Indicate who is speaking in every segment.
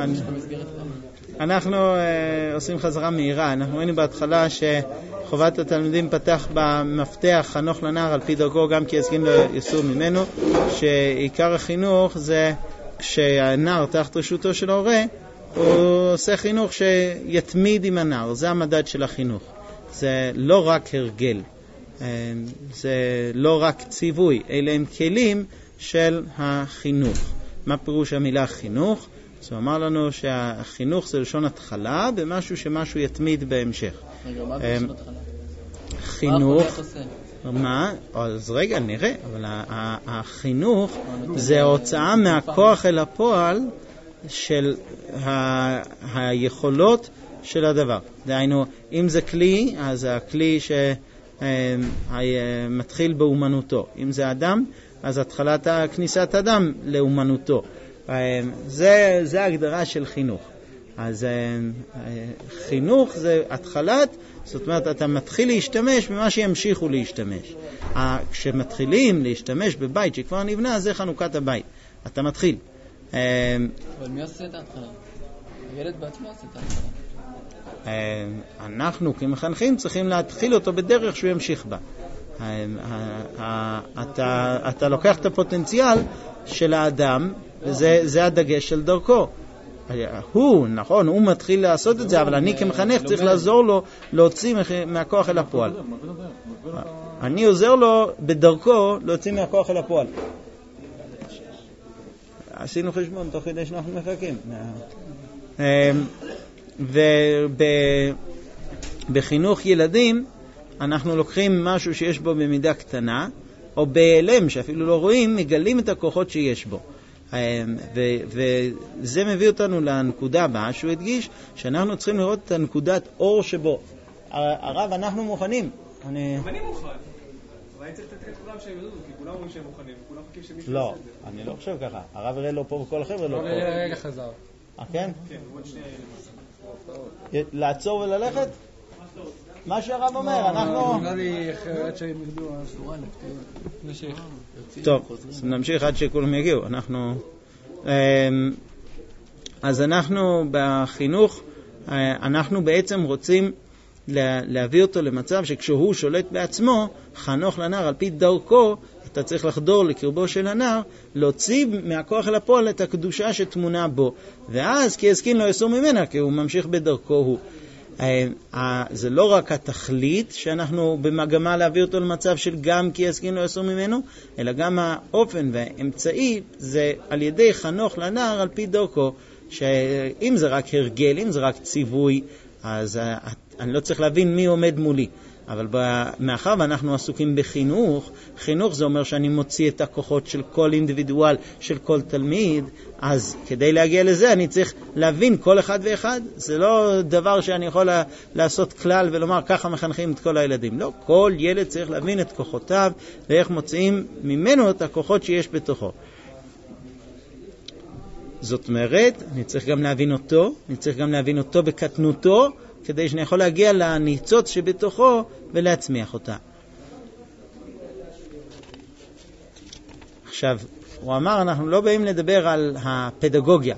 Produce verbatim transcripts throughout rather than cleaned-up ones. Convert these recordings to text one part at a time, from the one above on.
Speaker 1: אנחנו עושים חזרה מהירה. אנחנו ראינו בהתחלה שחובת התלמידים פתח במפתח חנוך לנער על פי דרכו גם כי יזקין לא יסור ממנו, שעיקר החינוך זה כשהנער תחת רשותו של ההורה הוא עושה חינוך שיתמיד עם הנער. זה המדד של החינוך. זה לא רק הרגל, זה לא רק ציווי, אלה הם כלים של החינוך. מה פירוש המילה חינוך? זה אומר לנו שהחינוך זה לשון התחלה במשהו שמשהו יתמיד בהמשך.
Speaker 2: רגע, מה זה לשון התחלה?
Speaker 1: חינוך, מה? אז רגע, נראה. אבל החינוך זה ההוצאה מהכוח אל הפועל של היכולות של הדבר. דהיינו, אם זה כלי, אז זה הכלי שמתחיל באומנותו. אם זה אדם, אז התחלת כניסת אדם לאומנותו. זה, זה ההגדרה של חינוך. אז חינוך זה התחלת, זאת אומרת, אתה מתחיל להשתמש במה שימשיכו להשתמש. כשמתחילים להשתמש בבית שכבר נבנה, זה חנוכת הבית. אתה מתחיל.
Speaker 2: אבל מי עושה את ההתחלה? הילד בעצמו עושה את ההתחלה.
Speaker 1: אנחנו כמחנכים צריכים להתחיל אותו בדרך שהוא ימשיך בה. אתה, אתה לוקח את הפוטנציאל של האדם, וזה, זה הדגש של דרכו. הוא, נכון, הוא מתחיל לעשות את זה, אבל אני כמחנך צריך לעזור לו להוציא מהכוח אל הפועל. אני עוזר לו בדרכו להוציא מהכוח אל הפועל. עשינו חשבון תוך כדי שאנחנו מחכים. ובחינוך ילדים אנחנו לוקחים משהו שיש בו במידה קטנה, או בהיעלם שאפילו לא רואים, מגלים את הכוחות שיש בו. וזה מביא אותנו לנקודה הבאה שהוא הדגיש, שאנחנו צריכים לראות את הנקודת אור שבו. הרב, אנחנו מוכנים.
Speaker 3: אני מוכן. אבל אני צריך לתת את כולם שהם ידעו, כי כולם אומרים שהם מוכנים, וכולם חכים שמישהו
Speaker 1: לא, אני לא חושב ככה. הרב הרי לא פה וכל החבר'ה לא פה.
Speaker 4: רגע חזר.
Speaker 1: אה, כן?
Speaker 3: כן, עוד שני...
Speaker 1: לעצור וללכת? מה שהרב אומר, אנחנו...
Speaker 4: נראה לי עד שהם ירדו...
Speaker 1: טוב, אז נמשיך עד שכולם יגיעו. אנחנו... אז אנחנו בחינוך, אנחנו בעצם רוצים להביא אותו למצב שכשהוא שולט בעצמו, חנוך לנער על פי דרכו, אתה צריך לחדור לקרבו של הנער, להוציא מהכוח אל הפועל את הקדושה שתמונה בו. ואז כי יזקין לא יסור ממנה, כי הוא ממשיך בדרכו הוא. זה לא רק התכלית שאנחנו במגמה להביא אותו למצב של גם כי יזקין לא יסור ממנו, אלא גם האופן והאמצעי זה על ידי חנוך לנער על פי דרכו, שאם זה רק הרגל, אם זה רק ציווי, אז אני לא צריך להבין מי עומד מולי. אבל מאחר ואנחנו עסוקים בחינוך, חינוך זה אומר שאני מוציא את הכוחות של כל אינדיבידואל, של כל תלמיד, אז כדי להגיע לזה אני צריך להבין כל אחד ואחד. זה לא דבר שאני יכול לעשות כלל ולומר ככה מחנכים את כל הילדים. לא, כל ילד צריך להבין את כוחותיו ואיך מוציאים ממנו את הכוחות שיש בתוכו. זאת אומרת, אני צריך גם להבין אותו, אני צריך גם להבין אותו בקטנותו, כדי שאני יכול להגיע לניצוץ שבתוכו ולהצמיח אותה. עכשיו, הוא אמר, אנחנו לא באים לדבר על הפדגוגיה.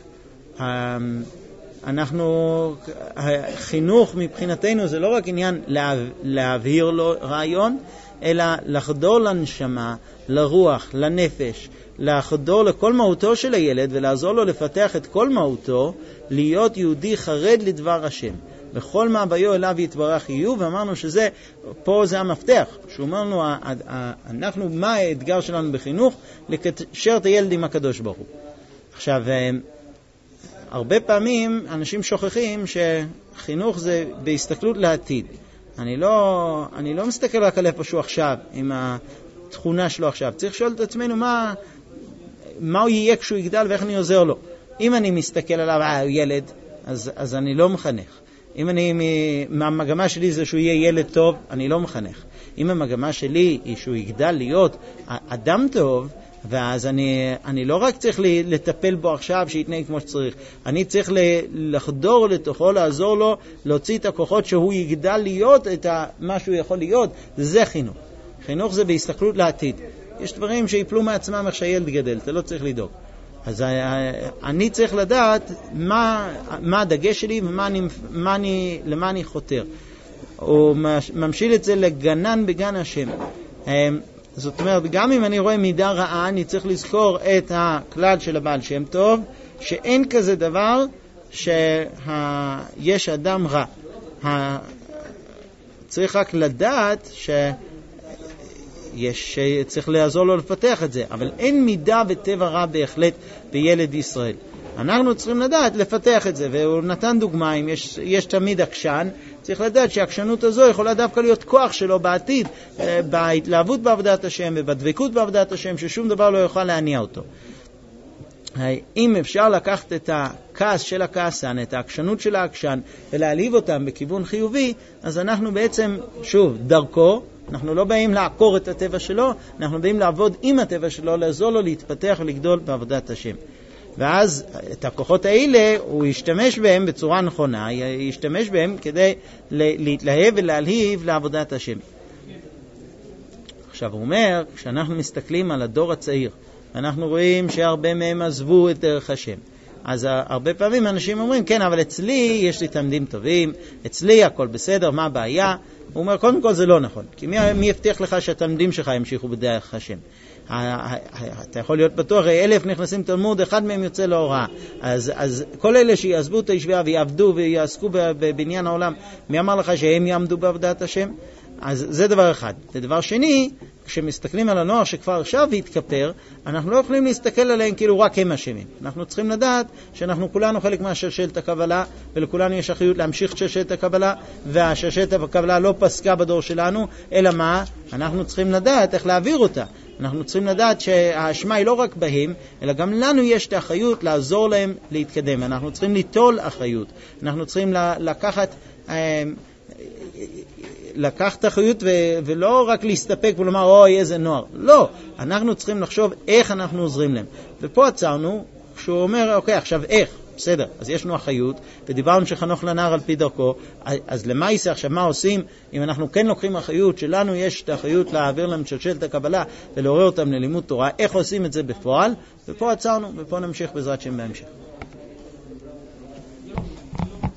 Speaker 1: אנחנו, החינוך מבחינתנו זה לא רק עניין לה, להבהיר לו רעיון, אלא לחדור לנשמה, לרוח, לנפש, לחדור לכל מהותו של הילד ולעזור לו לפתח את כל מהותו, להיות יהודי חרד לדבר השם. בכל מהוויו אליו יתברך יהיו, ואמרנו שזה, פה זה המפתח, שהוא אמרנו, אנחנו, מה האתגר שלנו בחינוך? לקשר את הילד עם הקדוש ברוך הוא. עכשיו, הרבה פעמים אנשים שוכחים שחינוך זה בהסתכלות לעתיד. אני לא, אני לא מסתכל רק על איפה שהוא עכשיו, עם התכונה שלו עכשיו. צריך לשאול את עצמנו מה, מה הוא יהיה כשהוא יגדל ואיך אני עוזר לו. אם אני מסתכל עליו, אה, הוא ילד, אז, אז אני לא מחנך. אם אני, מהמגמה שלי זה שהוא יהיה ילד טוב, אני לא מחנך. אם המגמה שלי היא שהוא יגדל להיות אדם טוב, ואז אני, אני לא רק צריך לטפל בו עכשיו שיתנהג כמו שצריך, אני צריך לחדור לתוכו, לעזור לו, להוציא את הכוחות שהוא יגדל להיות את מה שהוא יכול להיות. זה חינוך. חינוך זה בהסתכלות לעתיד. יש דברים שיפלו מעצמם איך שהילד גדל, אתה לא צריך לדאוג. אז אני צריך לדעת מה, מה הדגש שלי ומה אני, מה אני, למה אני חותר. הוא ממשיל את זה לגנן בגן השם. זאת אומרת, גם אם אני רואה מידה רעה, אני צריך לזכור את הכלל של הבעל שם טוב, שאין כזה דבר שיש אדם רע. צריך רק לדעת שיש, צריך לעזור לו לפתח את זה, אבל אין מידה וטבע רע בהחלט בילד ישראל. אנחנו צריכים לדעת לפתח את זה, והוא נתן דוגמה, אם יש, יש תמיד עקשן, צריך לדעת שהעקשנות הזו יכולה דווקא להיות כוח שלו בעתיד, בהתלהבות בעבודת השם ובדבקות בעבודת השם, ששום דבר לא יוכל להניע אותו. אם אפשר לקחת את הכעס של הכעסן, את העקשנות של העקשן, ולהעליב אותם בכיוון חיובי, אז אנחנו בעצם, שוב, דרכו, אנחנו לא באים לעקור את הטבע שלו, אנחנו באים לעבוד עם הטבע שלו, לעזור לו להתפתח ולגדול בעבודת השם. ואז את הכוחות האלה הוא ישתמש בהם בצורה נכונה, ישתמש בהם כדי להתלהב ולהלהיב לעבודת השם. עכשיו הוא אומר, כשאנחנו מסתכלים על הדור הצעיר, אנחנו רואים שהרבה מהם עזבו את דרך השם. אז הרבה פעמים אנשים אומרים, כן, אבל אצלי יש לי תלמידים טובים, אצלי הכל בסדר, מה הבעיה? הוא אומר, קודם כל זה לא נכון, כי מי, מי הבטיח לך שהתלמידים שלך ימשיכו בדרך השם? אתה יכול להיות בטוח, אלף נכנסים תלמוד, אחד מהם יוצא להוראה. אז, אז כל אלה שיעזבו את הישבייה ויעבדו ויעסקו בבניין העולם, מי אמר לך שהם יעמדו בעבודת השם? אז זה דבר אחד. ודבר שני, כשמסתכלים על הנוער שכבר עכשיו התכפר, אנחנו לא יכולים להסתכל עליהם כאילו רק הם אשמים. אנחנו צריכים לדעת שאנחנו כולנו חלק מהשרשרת הקבלה, ולכולנו יש אחריות להמשיך שרשרת הקבלה, והשרשרת הקבלה לא פסקה בדור שלנו, אלא מה? אנחנו צריכים לדעת איך להעביר אותה. אנחנו צריכים לדעת שהאשמה היא לא רק בהם, אלא גם לנו יש את האחריות לעזור להם להתקדם. אנחנו צריכים ליטול אחריות. אנחנו צריכים לקחת... לקחת אחריות ו- ולא רק להסתפק ולומר, אוי, איזה נוער. לא, אנחנו צריכים לחשוב איך אנחנו עוזרים להם. ופה עצרנו, כשהוא אומר, אוקיי, עכשיו איך? בסדר, אז יש לנו אחריות, ודיברנו שחנוך לנער על פי דרכו, אז למה יישא עכשיו, מה עושים? אם אנחנו כן לוקחים אחריות, שלנו יש את האחריות להעביר להם שלשלת הקבלה, ולעורר אותם ללימוד תורה, איך עושים את זה בפועל? ופה עצרנו, ופה נמשיך בעזרת שם בהמשך.